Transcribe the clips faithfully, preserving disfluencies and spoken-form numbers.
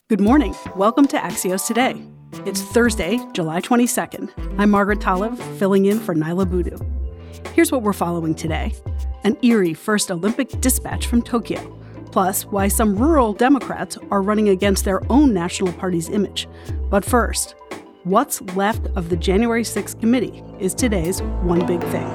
Good morning. Welcome to Axios Today. It's Thursday, July twenty-second. I'm Margaret Talev, filling in for Naila Boodoo. Here's what we're following today. An eerie first Olympic dispatch from Tokyo. Plus, why some rural Democrats are running against their own national party's image. But first, what's left of the January sixth committee is today's one big thing.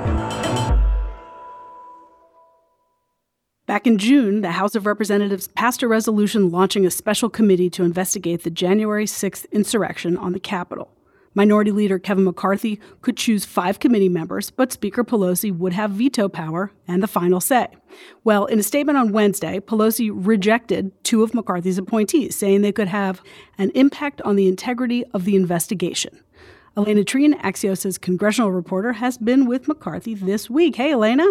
Back in June, the House of Representatives passed a resolution launching a special committee to investigate the January sixth insurrection on the Capitol. Minority Leader Kevin McCarthy could choose five committee members, but Speaker Pelosi would have veto power and the final say. Well, in a statement on Wednesday, Pelosi rejected two of McCarthy's appointees, saying they could have an impact on the integrity of the investigation. Elena Trien, Axios' congressional reporter, has been with McCarthy this week. Hey, Elena.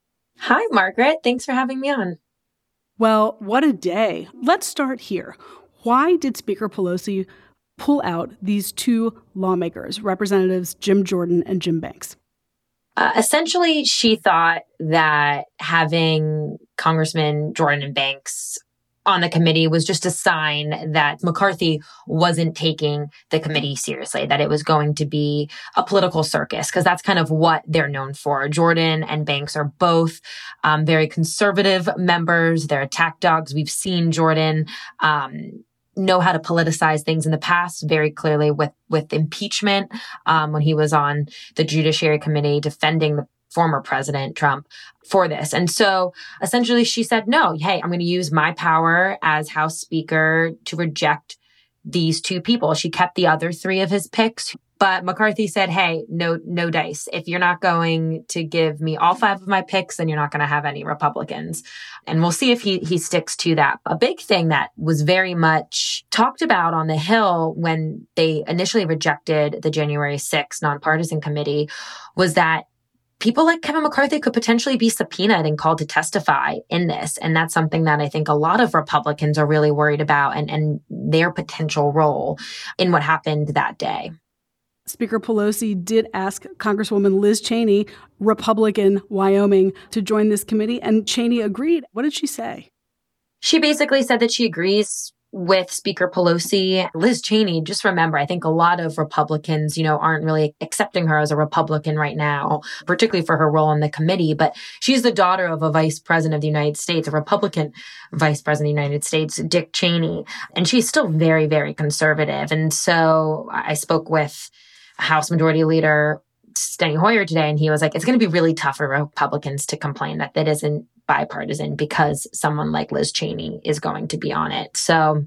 Hi, Margaret. Thanks for having me on. Well, what a day. Let's start here. Why did Speaker Pelosi pull out these two lawmakers, Representatives Jim Jordan and Jim Banks? Uh, essentially, she thought that having Congressman Jordan and Banks on the committee was just a sign that McCarthy wasn't taking the committee seriously, that it was going to be a political circus, because that's kind of what they're known for. Jordan and Banks are both um, very conservative members. They're attack dogs. We've seen Jordan um, know how to politicize things in the past, very clearly with, with impeachment, um, when he was on the Judiciary Committee defending the former President Trump for this. And so essentially she said, no, hey, I'm going to use my power as House Speaker to reject these two people. She kept the other three of his picks, but McCarthy said, hey, no, no dice. If you're not going to give me all five of my picks, then you're not going to have any Republicans. And we'll see if he, he sticks to that. A big thing that was very much talked about on the Hill when they initially rejected the January sixth nonpartisan committee was that people like Kevin McCarthy could potentially be subpoenaed and called to testify in this. And that's something that I think a lot of Republicans are really worried about and, and their potential role in what happened that day. Speaker Pelosi did ask Congresswoman Liz Cheney, Republican Wyoming, to join this committee, and Cheney agreed. What did she say? She basically said that she agrees with Speaker Pelosi. Liz Cheney, just remember, I think a lot of Republicans, you know, aren't really accepting her as a Republican right now, particularly for her role on the committee. But she's the daughter of a vice president of the United States, a Republican vice president of the United States, Dick Cheney. And she's still very, very conservative. And so I spoke with House Majority Leader Steny Hoyer today, and he was like, it's going to be really tough for Republicans to complain that that isn't bipartisan because someone like Liz Cheney is going to be on it. So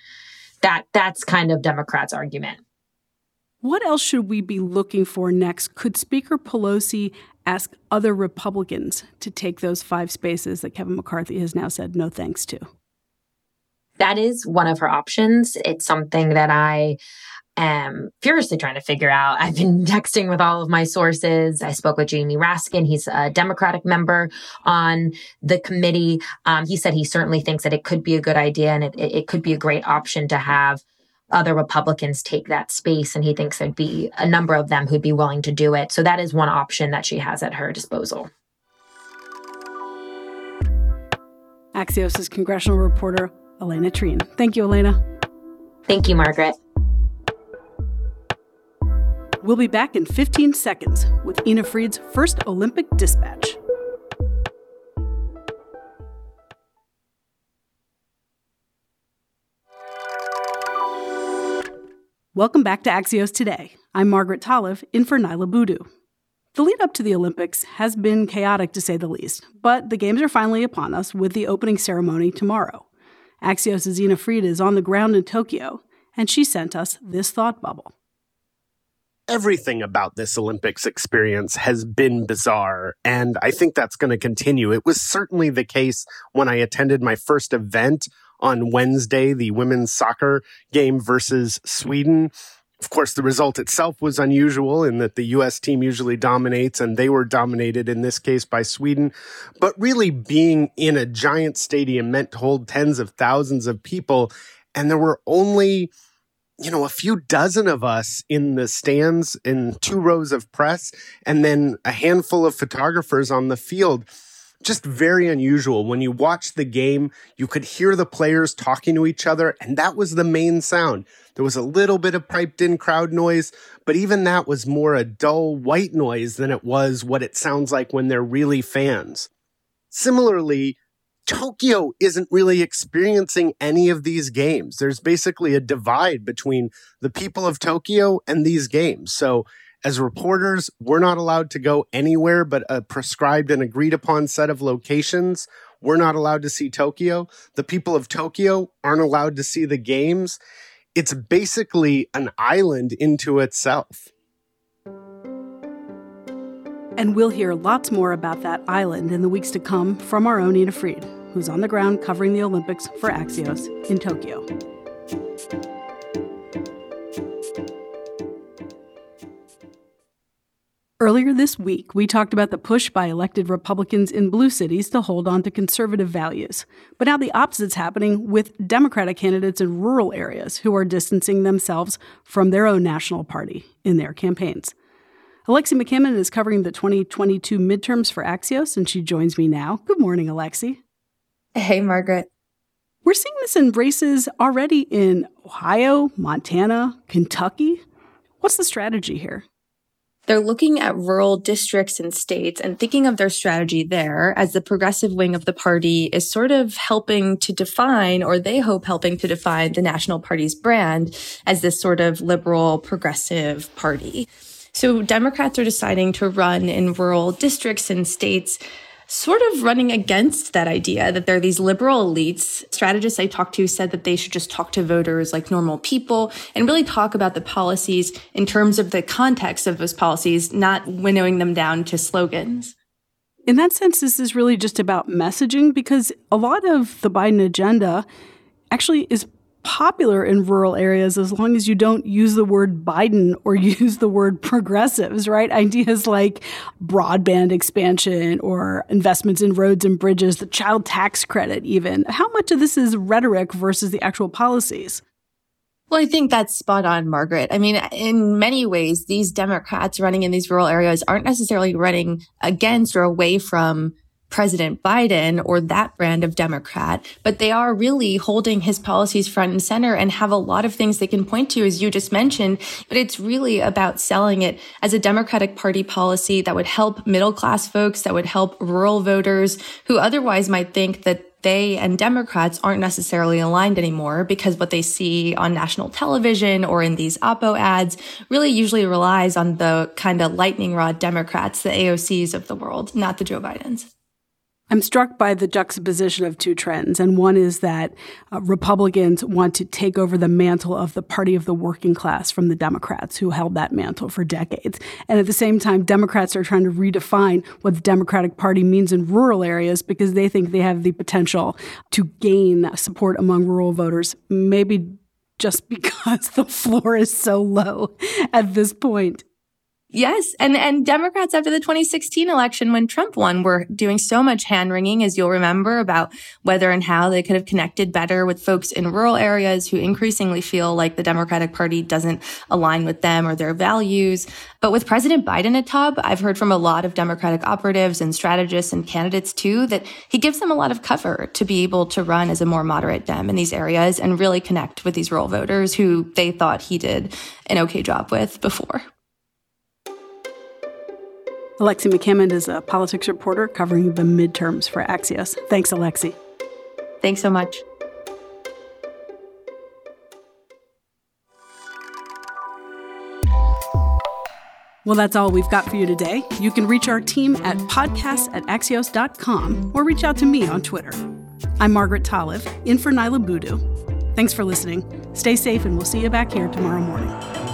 that that's kind of Democrats' argument. What else should we be looking for next? Could Speaker Pelosi ask other Republicans to take those five spaces that Kevin McCarthy has now said no thanks to? That is one of her options. It's something that I am furiously trying to figure out. I've been texting with all of my sources. I spoke with Jamie Raskin. He's a Democratic member on the committee. Um, he said he certainly thinks that it could be a good idea and it, it could be a great option to have other Republicans take that space. And he thinks there'd be a number of them who'd be willing to do it. So that is one option that she has at her disposal. Axios' congressional reporter, Elena Trien. Thank you, Elena. Thank you, Margaret. We'll be back in fifteen seconds with Ina Fried's first Olympic dispatch. Welcome back to Axios Today. I'm Margaret Talev, in for Naila Boodoo. The lead up to the Olympics has been chaotic, to say the least, but the Games are finally upon us with the opening ceremony tomorrow. Axios' Ina Fried is on the ground in Tokyo, and she sent us this thought bubble. Everything about this Olympics experience has been bizarre, and I think that's going to continue. It was certainly the case when I attended my first event on Wednesday, the women's soccer game versus Sweden. Of course, the result itself was unusual in that the U S team usually dominates, and they were dominated in this case by Sweden. But really being in a giant stadium meant to hold tens of thousands of people, and there were only you know, a few dozen of us in the stands in two rows of press and then a handful of photographers on the field. just very unusual. When you watched the game, you could hear the players talking to each other, and that was the main sound. There was a little bit of piped-in crowd noise, but even that was more a dull white noise than it was what it sounds like when they're really fans. Similarly, Tokyo isn't really experiencing any of these games. There's basically a divide between the people of Tokyo and these games. So as reporters, we're not allowed to go anywhere but a prescribed and agreed upon set of locations. We're not allowed to see Tokyo. The people of Tokyo aren't allowed to see the games. It's basically an island into itself. And we'll hear lots more about that island in the weeks to come from our own Nina Fried, who's on the ground covering the Olympics for Axios in Tokyo. Earlier this week, we talked about the push by elected Republicans in blue cities to hold on to conservative values. But now the opposite's happening with Democratic candidates in rural areas who are distancing themselves from their own national party in their campaigns. Alexi McCammon is covering the twenty twenty-two midterms for Axios, and she joins me now. Good morning, Alexi. Hey, Margaret. We're seeing this in races already in Ohio, Montana, Kentucky. What's the strategy here? They're looking at rural districts and states and thinking of their strategy there as the progressive wing of the party is sort of helping to define, or they hope helping to define, the national party's brand as this sort of liberal progressive party. So Democrats are deciding to run in rural districts and states, sort of running against that idea that there are these liberal elites. Strategists I talked to said that they should just talk to voters like normal people and really talk about the policies in terms of the context of those policies, not winnowing them down to slogans. In that sense, this is really just about messaging, because a lot of the Biden agenda actually is popular in rural areas as long as you don't use the word Biden or use the word progressives, right? Ideas like broadband expansion or investments in roads and bridges, the child tax credit even. How much of this is rhetoric versus the actual policies? Well, I think that's spot on, Margaret. I mean, in many ways, these Democrats running in these rural areas aren't necessarily running against or away from President Biden or that brand of Democrat, but they are really holding his policies front and center and have a lot of things they can point to, as you just mentioned. But it's really about selling it as a Democratic Party policy that would help middle-class folks, that would help rural voters who otherwise might think that they and Democrats aren't necessarily aligned anymore, because what they see on national television or in these Oppo ads really usually relies on the kind of lightning rod Democrats, the A O Cs of the world, not the Joe Bidens. I'm struck by the juxtaposition of two trends, and one is that uh, Republicans want to take over the mantle of the party of the working class from the Democrats, who held that mantle for decades. And at the same time, Democrats are trying to redefine what the Democratic Party means in rural areas because they think they have the potential to gain support among rural voters, maybe just because the floor is so low at this point. Yes. And and Democrats after the twenty sixteen election, when Trump won, were doing so much hand-wringing, as you'll remember, about whether and how they could have connected better with folks in rural areas who increasingly feel like the Democratic Party doesn't align with them or their values. But with President Biden atop, I've heard from a lot of Democratic operatives and strategists and candidates, too, that he gives them a lot of cover to be able to run as a more moderate Dem in these areas and really connect with these rural voters who they thought he did an okay job with before. Alexi McCammon is a politics reporter covering the midterms for Axios. Thanks, Alexi. Thanks so much. Well, that's all we've got for you today. You can reach our team at podcast at axios dot com or reach out to me on Twitter. I'm Margaret Talev, in for Nyla Boodoo. Thanks for listening. Stay safe, and we'll see you back here tomorrow morning.